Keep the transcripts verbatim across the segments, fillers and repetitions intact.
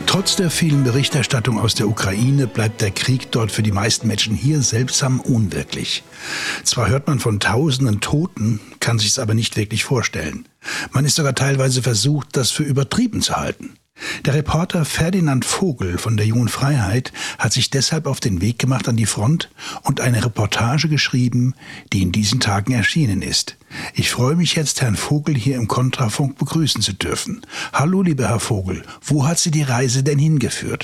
Trotz der vielen Berichterstattung aus der Ukraine bleibt der Krieg dort für die meisten Menschen hier seltsam unwirklich. Zwar hört man von tausenden Toten, kann sich es aber nicht wirklich vorstellen. Man ist sogar teilweise versucht, das für übertrieben zu halten. Der Reporter Ferdinand Vogel von der Jungen Freiheit hat sich deshalb auf den Weg gemacht an die Front und eine Reportage geschrieben, die in diesen Tagen erschienen ist. Ich freue mich jetzt, Herrn Vogel hier im Kontrafunk begrüßen zu dürfen. Hallo, lieber Herr Vogel, wo hat Sie die Reise denn hingeführt?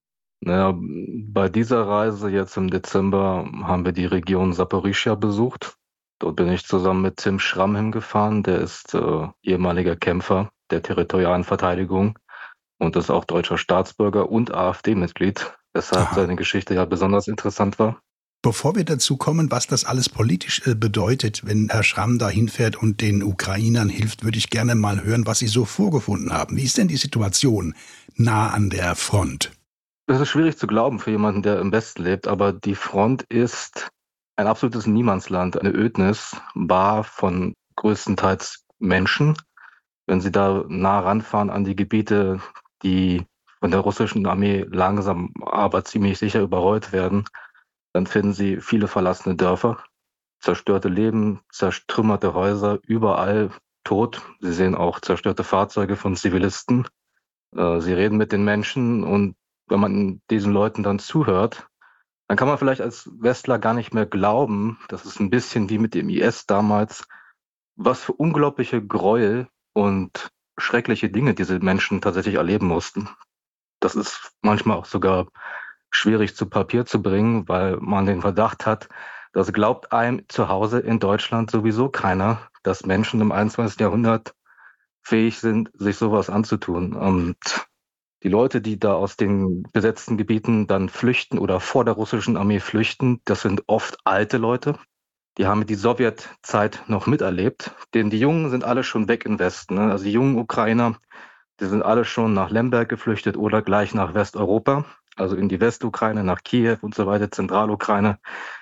Naja, bei dieser Reise jetzt im Dezember haben wir die Region Saporischschja besucht. Dort bin ich zusammen mit Tim Schramm hingefahren, der ist äh, ehemaliger Kämpfer der territorialen Verteidigung und ist auch deutscher Staatsbürger und AfD-Mitglied, weshalb Aha. seine Geschichte ja besonders interessant war. Bevor wir dazu kommen, was das alles politisch äh, bedeutet, wenn Herr Schramm da hinfährt und den Ukrainern hilft, würde ich gerne mal hören, was Sie so vorgefunden haben. Wie ist denn die Situation nah an der Front? Das ist schwierig zu glauben für jemanden, der im Westen lebt, aber die Front ist ein absolutes Niemandsland, eine Ödnis, bar von größtenteils Menschen. Wenn Sie da nah ranfahren an die Gebiete, die von der russischen Armee langsam, aber ziemlich sicher überrollt werden, dann finden Sie viele verlassene Dörfer, zerstörte Leben, zertrümmerte Häuser, überall tot. Sie sehen auch zerstörte Fahrzeuge von Zivilisten. Äh, Sie reden mit den Menschen und wenn man diesen Leuten dann zuhört, dann kann man vielleicht als Westler gar nicht mehr glauben, das ist ein bisschen wie mit dem I S damals, was für unglaubliche Gräuel und schreckliche Dinge diese Menschen tatsächlich erleben mussten. Das ist manchmal auch sogar schwierig zu Papier zu bringen, weil man den Verdacht hat, das glaubt einem zu Hause in Deutschland sowieso keiner, dass Menschen im einundzwanzigsten Jahrhundert fähig sind, sich sowas anzutun. Und die Leute, die da aus den besetzten Gebieten dann flüchten oder vor der russischen Armee flüchten, das sind oft alte Leute. Die haben die Sowjetzeit noch miterlebt, denn die Jungen sind alle schon weg im Westen. Ne? Also die jungen Ukrainer, die sind alle schon nach Lemberg geflüchtet oder gleich nach Westeuropa, also in die Westukraine, nach Kiew und so weiter, Zentralukraine.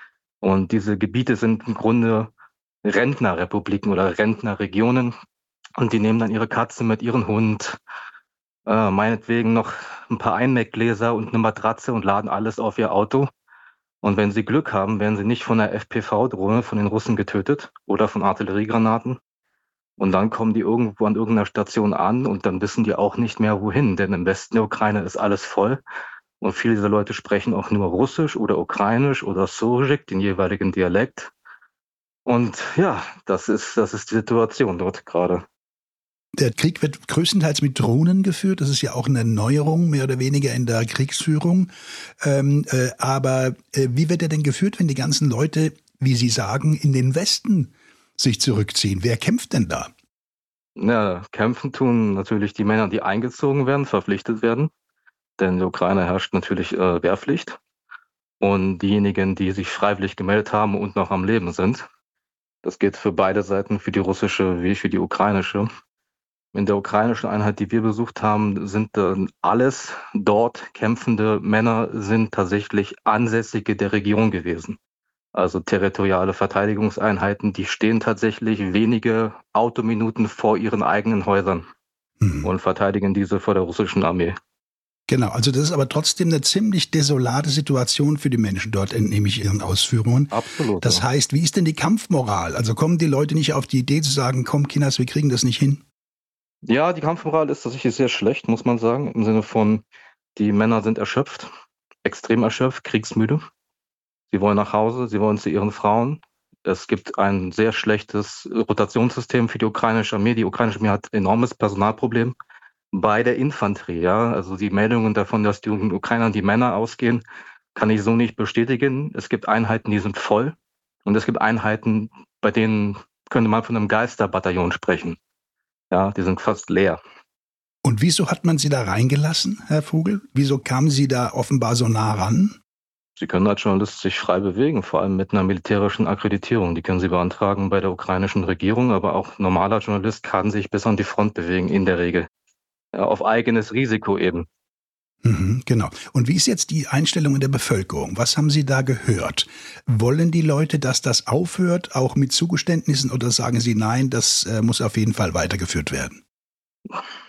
Und diese Gebiete sind im Grunde Rentnerrepubliken oder Rentnerregionen. Und die nehmen dann ihre Katze mit ihren Hund, äh, meinetwegen noch ein paar Einmeckgläser und eine Matratze und laden alles auf ihr Auto. Und wenn sie Glück haben, werden sie nicht von der F P V-Drohne von den Russen getötet oder von Artilleriegranaten. Und dann kommen die irgendwo an irgendeiner Station an und dann wissen die auch nicht mehr wohin, denn im Westen der Ukraine ist alles voll. Und viele dieser Leute sprechen auch nur Russisch oder Ukrainisch oder Surzhyk, den jeweiligen Dialekt. Und ja, das ist, das ist die Situation dort gerade. Der Krieg wird größtenteils mit Drohnen geführt. Das ist ja auch eine Neuerung, mehr oder weniger in der Kriegsführung. Ähm, äh, aber äh, wie wird er denn geführt, wenn die ganzen Leute, wie Sie sagen, in den Westen sich zurückziehen? Wer kämpft denn da? Ja, kämpfen tun natürlich die Männer, die eingezogen werden, verpflichtet werden. Denn in der Ukraine herrscht natürlich äh, Wehrpflicht. Und diejenigen, die sich freiwillig gemeldet haben und noch am Leben sind. Das gilt für beide Seiten, für die russische wie für die ukrainische. In der ukrainischen Einheit, die wir besucht haben, sind äh, alles dort kämpfende Männer sind tatsächlich Ansässige der Region gewesen. Also territoriale Verteidigungseinheiten, die stehen tatsächlich wenige Autominuten vor ihren eigenen Häusern Mhm. und verteidigen diese vor der russischen Armee. Genau, also das ist aber trotzdem eine ziemlich desolate Situation für die Menschen dort, entnehme ich Ihren Ausführungen. Absolut. Das Ja. heißt, wie ist denn die Kampfmoral? Also kommen die Leute nicht auf die Idee zu sagen, komm Kinders, wir kriegen das nicht hin? Ja, die Kampfmoral ist tatsächlich sehr schlecht, muss man sagen, im Sinne von, die Männer sind erschöpft, extrem erschöpft, kriegsmüde. Sie wollen nach Hause, sie wollen zu ihren Frauen. Es gibt ein sehr schlechtes Rotationssystem für die ukrainische Armee. Die ukrainische Armee hat ein enormes Personalproblem bei der Infanterie. Ja? Also die Meldungen davon, dass die Ukrainer die Männer ausgehen, kann ich so nicht bestätigen. Es gibt Einheiten, die sind voll. Und es gibt Einheiten, bei denen könnte man von einem Geisterbataillon sprechen. Ja, die sind fast leer. Und wieso hat man Sie da reingelassen, Herr Vogel? Wieso kamen Sie da offenbar so nah ran? Sie können als Journalist sich frei bewegen, vor allem mit einer militärischen Akkreditierung. Die können Sie beantragen bei der ukrainischen Regierung, aber auch ein normaler Journalist kann sich bis an die Front bewegen, in der Regel. Ja, auf eigenes Risiko eben. Mhm, genau. Und wie ist jetzt die Einstellung in der Bevölkerung? Was haben Sie da gehört? Wollen die Leute, dass das aufhört, auch mit Zugeständnissen, oder sagen Sie, nein, das äh, muss auf jeden Fall weitergeführt werden?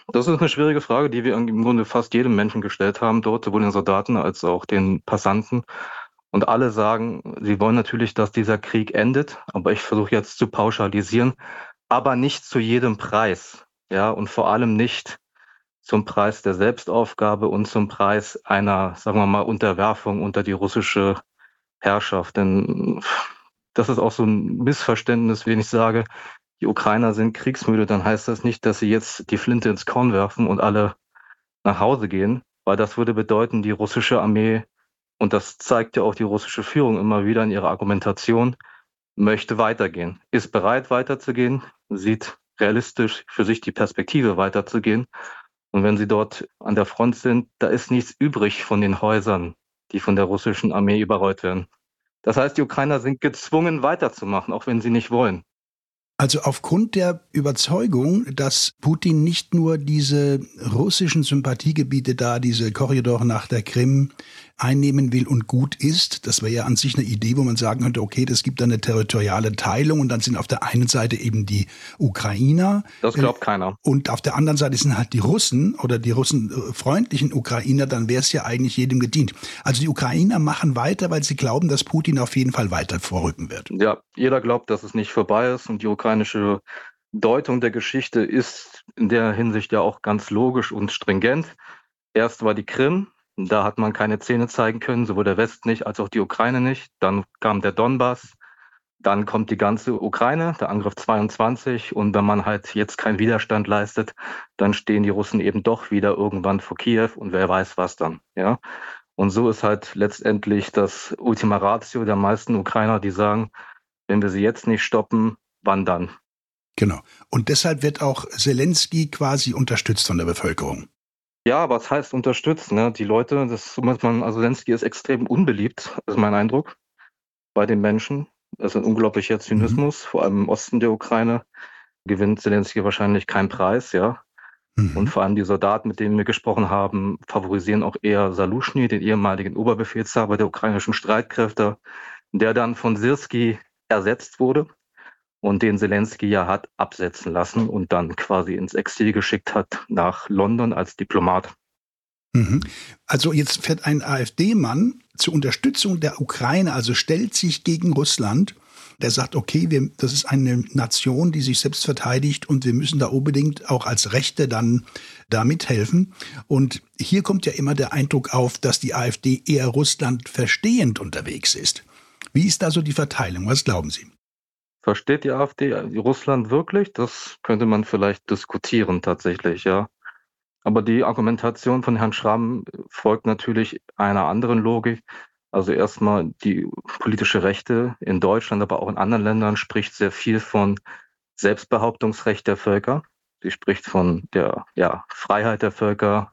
Das ist eine schwierige Frage, die wir im Grunde fast jedem Menschen gestellt haben dort, sowohl den Soldaten als auch den Passanten. Und alle sagen, sie wollen natürlich, dass dieser Krieg endet, aber ich versuche jetzt zu pauschalisieren, aber nicht zu jedem Preis. Ja, und vor allem nicht zum Preis der Selbstaufgabe und zum Preis einer, sagen wir mal, Unterwerfung unter die russische Herrschaft. Denn das ist auch so ein Missverständnis, wenn ich sage, die Ukrainer sind kriegsmüde, dann heißt das nicht, dass sie jetzt die Flinte ins Korn werfen und alle nach Hause gehen, weil das würde bedeuten, die russische Armee, und das zeigt ja auch die russische Führung immer wieder in ihrer Argumentation, möchte weitergehen, ist bereit weiterzugehen, sieht realistisch für sich die Perspektive weiterzugehen. Und wenn sie dort an der Front sind, da ist nichts übrig von den Häusern, die von der russischen Armee überrollt werden. Das heißt, die Ukrainer sind gezwungen weiterzumachen, auch wenn sie nicht wollen. Also aufgrund der Überzeugung, dass Putin nicht nur diese russischen Sympathiegebiete da, diese Korridore nach der Krim einnehmen will und gut ist, das wäre ja an sich eine Idee, wo man sagen könnte, okay, das gibt dann eine territoriale Teilung und dann sind auf der einen Seite eben die Ukrainer. Das glaubt keiner. Und auf der anderen Seite sind halt die Russen oder die russenfreundlichen Ukrainer, dann wäre es ja eigentlich jedem gedient. Also die Ukrainer machen weiter, weil sie glauben, dass Putin auf jeden Fall weiter vorrücken wird. Ja, jeder glaubt, dass es nicht vorbei ist und die ukrainische Deutung der Geschichte ist in der Hinsicht ja auch ganz logisch und stringent. Erst war die Krim. Da hat man keine Zähne zeigen können, sowohl der Westen nicht als auch die Ukraine nicht. Dann kam der Donbass, dann kommt die ganze Ukraine, der Angriff zweiundzwanzig. Und wenn man halt jetzt keinen Widerstand leistet, dann stehen die Russen eben doch wieder irgendwann vor Kiew und wer weiß was dann. Ja? Und so ist halt letztendlich das Ultima Ratio der meisten Ukrainer, die sagen, wenn wir sie jetzt nicht stoppen, wann dann? Genau. Und deshalb wird auch Zelensky quasi unterstützt von der Bevölkerung. Ja, was heißt unterstützen? Ne? Die Leute, das muss man, also Zelensky ist extrem unbeliebt, ist mein Eindruck, bei den Menschen. Das ist ein unglaublicher Zynismus, mhm. vor allem im Osten der Ukraine gewinnt Zelensky wahrscheinlich keinen Preis, ja. Mhm. Und vor allem die Soldaten, mit denen wir gesprochen haben, favorisieren auch eher Saluschny, den ehemaligen Oberbefehlshaber der ukrainischen Streitkräfte, der dann von Syrski ersetzt wurde und den Zelensky ja hat absetzen lassen und dann quasi ins Exil geschickt hat nach London als Diplomat. Mhm. Also jetzt fährt ein AfD-Mann zur Unterstützung der Ukraine, also stellt sich gegen Russland. Der sagt, okay, wir, das ist eine Nation, die sich selbst verteidigt und wir müssen da unbedingt auch als Rechte dann da mithelfen. Und hier kommt ja immer der Eindruck auf, dass die AfD eher Russland verstehend unterwegs ist. Wie ist da so die Verteilung? Was glauben Sie? Versteht die AfD Russland wirklich? Das könnte man vielleicht diskutieren tatsächlich, ja. Aber die Argumentation von Herrn Schramm folgt natürlich einer anderen Logik. Also erstmal die politische Rechte in Deutschland, aber auch in anderen Ländern spricht sehr viel von Selbstbehauptungsrecht der Völker. Sie spricht von der ja, Freiheit der Völker,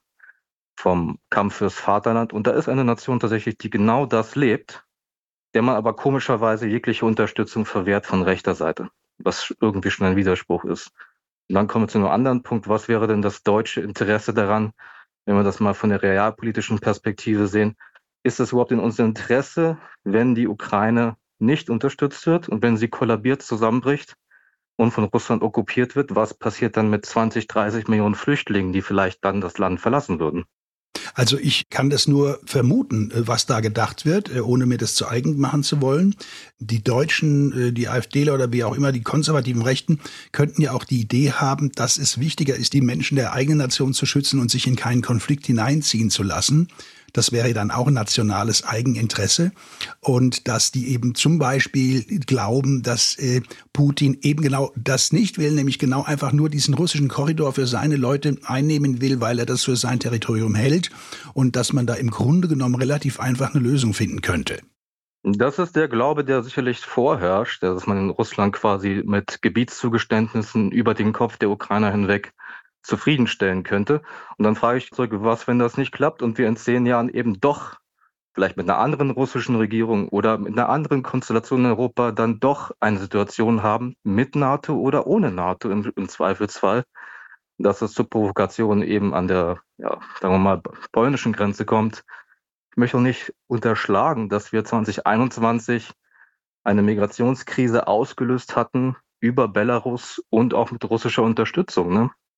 vom Kampf fürs Vaterland. Und da ist eine Nation tatsächlich, die genau das lebt, der man aber komischerweise jegliche Unterstützung verwehrt von rechter Seite, was irgendwie schon ein Widerspruch ist. Und dann kommen wir zu einem anderen Punkt. Was wäre denn das deutsche Interesse daran, wenn wir das mal von der realpolitischen Perspektive sehen? Ist es überhaupt in unserem Interesse, wenn die Ukraine nicht unterstützt wird und wenn sie kollabiert, zusammenbricht und von Russland okkupiert wird? Was passiert dann mit zwanzig, dreißig Millionen Flüchtlingen, die vielleicht dann das Land verlassen würden? Also ich kann das nur vermuten, was da gedacht wird, ohne mir das zu eigen machen zu wollen. Die Deutschen, die AfDler oder wie auch immer, die konservativen Rechten, könnten ja auch die Idee haben, dass es wichtiger ist, die Menschen der eigenen Nation zu schützen und sich in keinen Konflikt hineinziehen zu lassen. Das wäre dann auch nationales Eigeninteresse. Und dass die eben zum Beispiel glauben, dass äh, Putin eben genau das nicht will, nämlich genau einfach nur diesen russischen Korridor für seine Leute einnehmen will, weil er das für sein Territorium hält. Und dass man da im Grunde genommen relativ einfach eine Lösung finden könnte. Das ist der Glaube, der sicherlich vorherrscht, dass man in Russland quasi mit Gebietszugeständnissen über den Kopf der Ukrainer hinweg zufriedenstellen könnte. Und dann frage ich zurück, was, wenn das nicht klappt und wir in zehn Jahren eben doch vielleicht mit einer anderen russischen Regierung oder mit einer anderen Konstellation in Europa dann doch eine Situation haben, mit NATO oder ohne NATO im, im Zweifelsfall, dass es zur Provokation eben an der, ja, sagen wir mal, polnischen Grenze kommt. Ich möchte auch nicht unterschlagen, dass wir zwanzig einundzwanzig eine Migrationskrise ausgelöst hatten über Belarus und auch mit russischer Unterstützung, ne?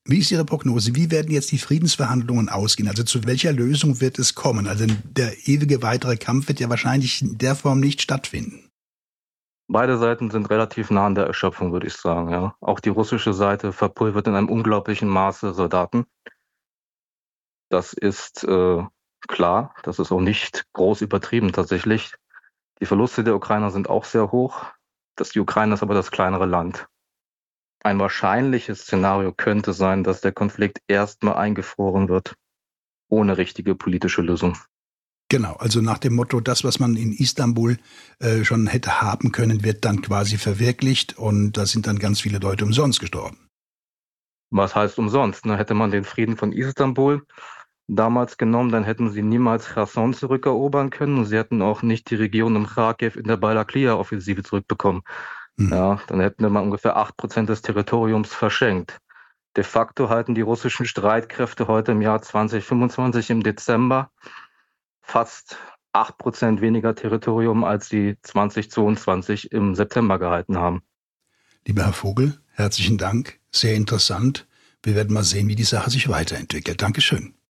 Wie ist Ihre Prognose? Wie werden jetzt die Friedensverhandlungen ausgehen? Also zu welcher Lösung wird es kommen? Also der ewige weitere Kampf wird ja wahrscheinlich in der Form nicht stattfinden. Beide Seiten sind relativ nah an der Erschöpfung, würde ich sagen. Ja. Auch die russische Seite verpulvert in einem unglaublichen Maße Soldaten. Das ist äh, klar, das ist auch nicht groß übertrieben tatsächlich. Die Verluste der Ukrainer sind auch sehr hoch. Das, die Ukraine ist aber das kleinere Land. Ein wahrscheinliches Szenario könnte sein, dass der Konflikt erstmal eingefroren wird, ohne richtige politische Lösung. Genau, also nach dem Motto, das, was man in Istanbul äh, schon hätte haben können, wird dann quasi verwirklicht und da sind dann ganz viele Leute umsonst gestorben. Was heißt umsonst? Ne? Hätte man den Frieden von Istanbul damals genommen, dann hätten sie niemals Cherson zurückerobern können und sie hätten auch nicht die Region um Kharkiv in der Balaklia-Offensive zurückbekommen. Hm. Ja, dann hätten wir ungefähr acht Prozent des Territoriums verschenkt. De facto halten die russischen Streitkräfte heute im Jahr zwanzig fünfundzwanzig im Dezember fast acht Prozent weniger Territorium, als sie zwanzig zweiundzwanzig im September gehalten haben. Lieber Herr Vogel, herzlichen Dank. Sehr interessant. Wir werden mal sehen, wie die Sache sich weiterentwickelt. Dankeschön.